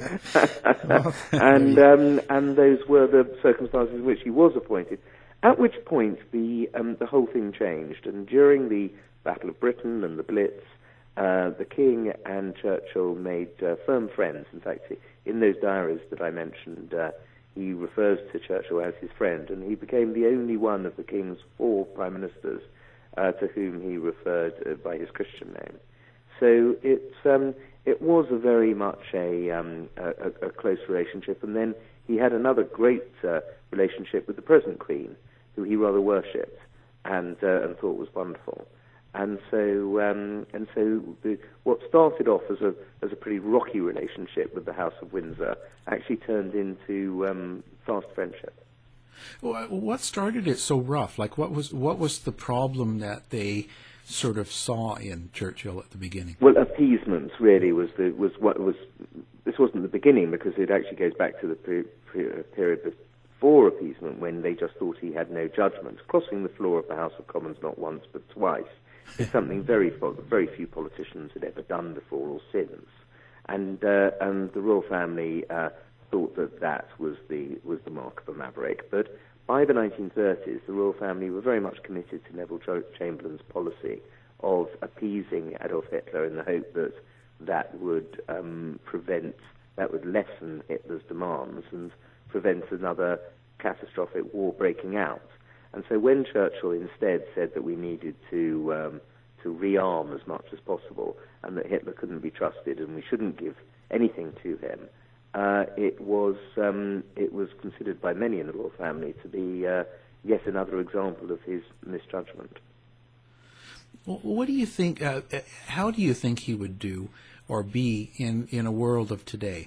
and um, and those were the circumstances in which he was appointed. At which point, the um, the whole thing changed, and during the Battle of Britain and the Blitz, uh, the King and Churchill made uh, firm friends. In fact, in those diaries that I mentioned, uh, he refers to Churchill as his friend, and he became the only one of the King's four prime ministers uh, to whom he referred uh, by his Christian name. So it's um, it was a very much a, um, a, a close relationship, and then he had another great uh, relationship with the present Queen, who he rather worshipped and uh, and thought was wonderful. And so um, and so the, what started off as a as a pretty rocky relationship with the House of Windsor actually turned into um, fast friendship. Well, what started it so rough? Like, what was what was the problem that they sort of saw in Churchill at the beginning? Well, appeasement really was the was what was. This wasn't the beginning, because it actually goes back to the pre- pre- period before appeasement, when they just thought he had no judgment. Crossing the floor of the House of Commons not once but twice is something very very few politicians had ever done before or since, and uh, and the royal family uh, thought that that was the was the mark of a maverick. But by the nineteen thirties, the royal family were very much committed to Neville Chamberlain's policy of appeasing Adolf Hitler in the hope that that would um, prevent, that would lessen Hitler's demands and prevent another catastrophic war breaking out. And so when Churchill instead said that we needed to um, to rearm as much as possible, and that Hitler couldn't be trusted and we shouldn't give anything to him, Uh, it was um, it was considered by many in the royal family to be uh, yet another example of his misjudgment. Well, what do you think? Uh, how do you think he would do or be in, in a world of today?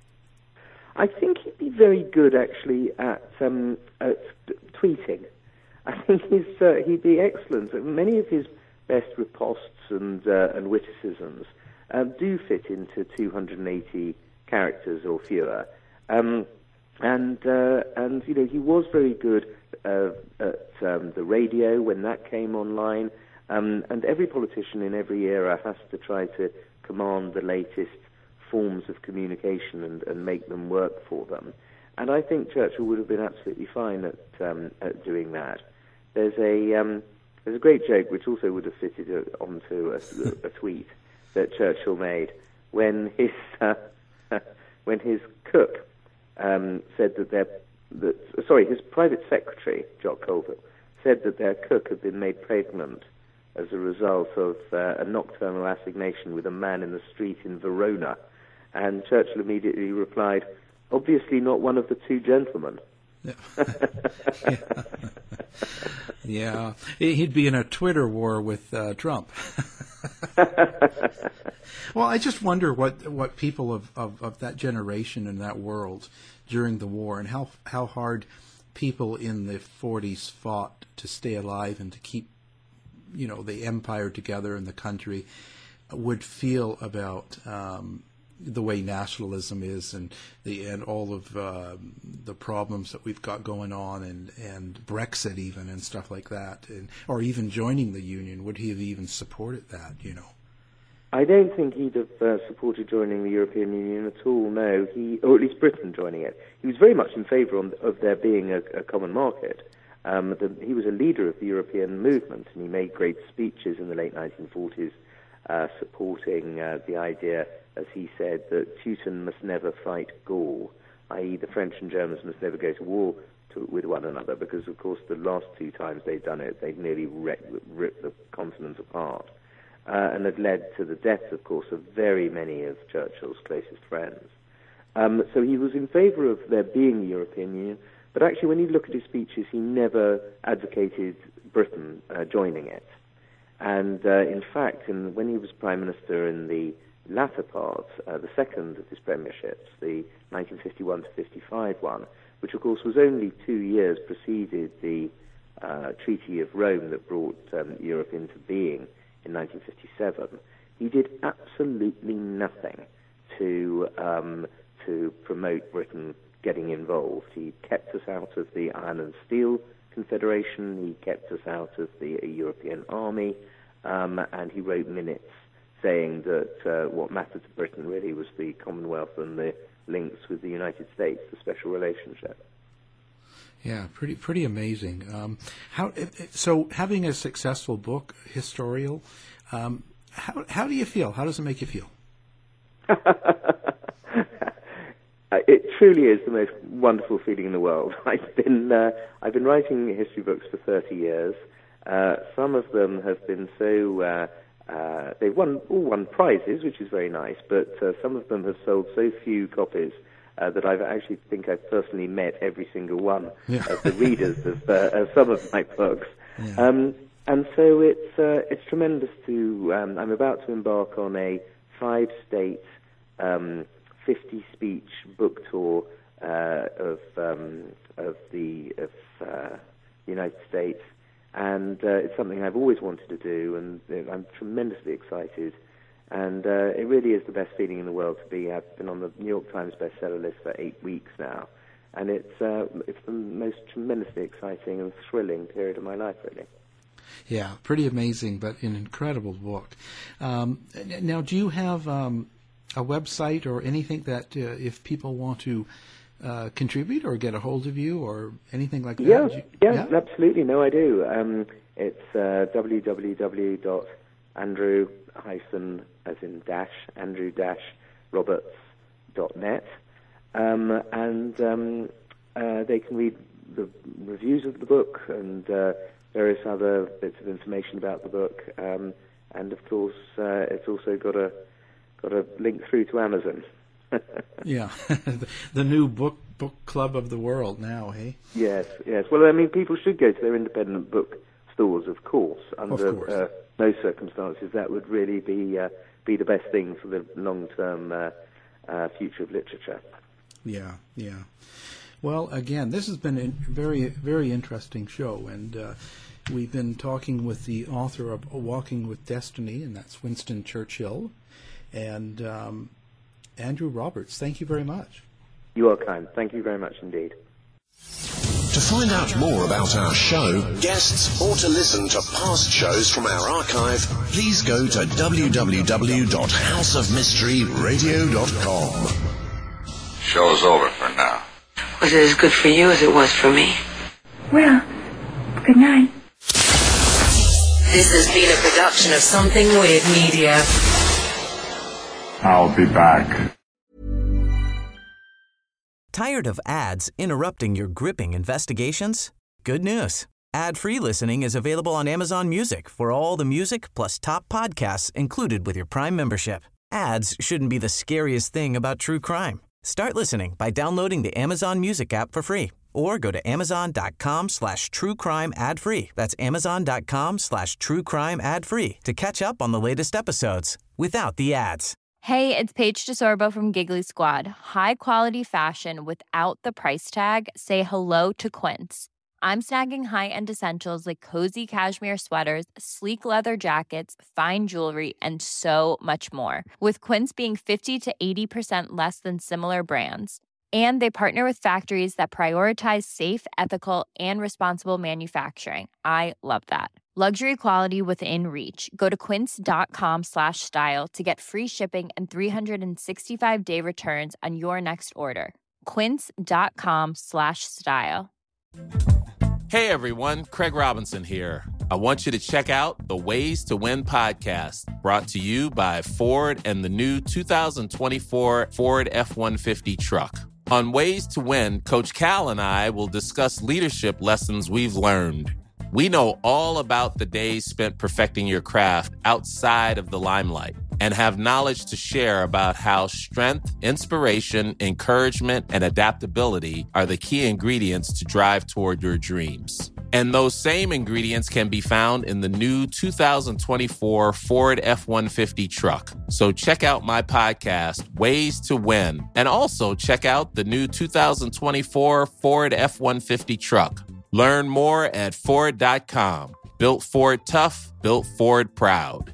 I think he'd be very good, actually, at um, at tweeting. I think he's uh, he'd be excellent. Many of his best ripostes and uh, and witticisms uh, do fit into two hundred eighty characters or fewer, um, and uh, and you know he was very good uh, at um, the radio when that came online, um, and every politician in every era has to try to command the latest forms of communication and, and make them work for them. And I think Churchill would have been absolutely fine at um, at doing that. There's a um, there's a great joke which also would have fitted uh, onto a, a tweet that Churchill made when his uh, when his cook um, said that their that sorry his private secretary Jock Colville said that their cook had been made pregnant as a result of uh, a nocturnal assignation with a man in the street in Verona, and Churchill immediately replied, "Obviously not one of the two gentlemen." Yeah. Yeah, he'd be in a Twitter war with uh, Trump. Well, I just wonder what what people of, of, of that generation and that world during the war, and how how hard people in the forties fought to stay alive and to keep, you know, the empire together and the country, would feel about um, the way nationalism is, and the and all of uh, the problems that we've got going on, and, and Brexit even, and stuff like that, and or even joining the Union. Would he have even supported that, you know? I don't think he'd have uh, supported joining the European Union at all, no, he, or at least Britain joining it. He was very much in favour of there being a, a common market. Um, the, he was a leader of the European movement, and he made great speeches in the late nineteen forties uh, supporting uh, the idea, as he said, that Teuton must never fight Gaul, that is the French and Germans must never go to war to, with one another, because, of course, the last two times they'd done it, they'd nearly ripped, ripped the continent apart. Uh, and had led to the death, of course, of very many of Churchill's closest friends. Um, so he was in favour of there being a European Union, but actually when you look at his speeches, he never advocated Britain uh, joining it. And uh, in fact, in, when he was Prime Minister in the latter part, uh, the second of his premierships, the nineteen fifty-one to fifty-five one, which of course was only two years preceded the uh, Treaty of Rome that brought um, Europe into being in nineteen fifty-seven, he did absolutely nothing to um, to promote Britain getting involved. He kept us out of the Iron and Steel Confederation, he kept us out of the uh, European Army, um, and he wrote minutes saying that uh, what mattered to Britain really was the Commonwealth and the links with the United States, the special relationship. Yeah, pretty pretty amazing. Um, how so? Having a successful book, historical, um, how how do you feel? How does it make you feel? It truly is the most wonderful feeling in the world. I've been uh, I've been writing history books for thirty years. Uh, some of them have been so uh, uh, they've won all won prizes, which is very nice. But uh, some of them have sold so few copies uh, that I actually think I've personally met every single one yeah. of the readers of, uh, of some of my books. Yeah. Um, and so it's uh, it's tremendous to. Um, I'm about to embark on a five-state. Um, fifty-speech book tour uh, of um, of the of uh, United States, and uh, it's something I've always wanted to do, and I'm tremendously excited. And uh, it really is the best feeling in the world to be. I've been on the New York Times bestseller list for eight weeks now, and it's uh, it's the most tremendously exciting and thrilling period of my life, really. Yeah, pretty amazing, but an incredible book. Um, now, do you have um, a website or anything that uh, if people want to uh, contribute or get a hold of you or anything like that? Yeah, you, yeah, yeah, absolutely. No, I do. Um, it's uh, w w w dot andrew hyphen as in dash andrew dash roberts dot net, um, and um, uh, they can read the reviews of the book and uh, various other bits of information about the book, um, and of course, uh, it's also got a got a link through to Amazon. Yeah, the new book book club of the world now, hey? Yes, yes. Well, I mean, people should go to their independent book stores, of course. Under of course. Uh, no circumstances, that would really be uh, be the best thing for the long-term uh, uh, future of literature. Yeah, yeah. Well, again, this has been a very, very interesting show, and uh, we've been talking with the author of Walking with Destiny, and that's Winston Churchill, and um, Andrew Roberts. Thank you very much. You are kind. Thank you very much indeed. To find out more about our show, guests, or to listen to past shows from our archive, please go to w w w dot house of mystery radio dot com. Show's over for now. Was it as good for you as it was for me? Well, good night. This has been a production of Something Weird Media. I'll be back. Tired of ads interrupting your gripping investigations? Good news. Ad-free listening is available on Amazon Music for all the music plus top podcasts included with your Prime membership. Ads shouldn't be the scariest thing about true crime. Start listening by downloading the Amazon Music app for free or go to amazon.com slash true crime ad free. That's amazon.com slash true crime ad free to catch up on the latest episodes without the ads. Hey, it's Paige DeSorbo from Giggly Squad. High quality fashion without the price tag. Say hello to Quince. I'm snagging high-end essentials like cozy cashmere sweaters, sleek leather jackets, fine jewelry, and so much more. With Quince being fifty to eighty percent less than similar brands. And they partner with factories that prioritize safe, ethical, and responsible manufacturing. I love that. Luxury quality within reach. Go to quince.com slash style to get free shipping and three sixty-five day returns on your next order. Quince.com slash style. Hey everyone, Craig Robinson here. I want you to check out the Ways to Win podcast, brought to you by Ford and the new two thousand twenty-four Ford F one fifty truck. On Ways to Win, Coach Cal and I will discuss leadership lessons we've learned. We know all about the days spent perfecting your craft outside of the limelight and have knowledge to share about how strength, inspiration, encouragement, and adaptability are the key ingredients to drive toward your dreams. And those same ingredients can be found in the new two thousand twenty-four Ford F one fifty truck. So check out my podcast, Ways to Win, and also check out the new two thousand twenty-four Ford F one fifty truck. Learn more at Ford dot com. Built Ford tough, built Ford proud.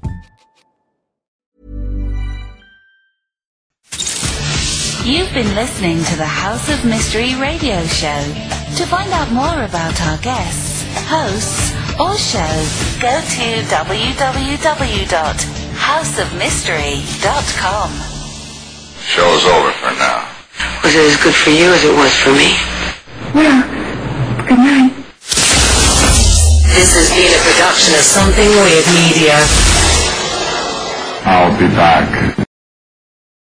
You've been listening to the House of Mystery radio show. To find out more about our guests, hosts, or shows, go to w w w dot house of mystery dot com. Show's over for now. Was it as good for you as it was for me? Well, good night. This has been a production of Something Weird Media. I'll be back.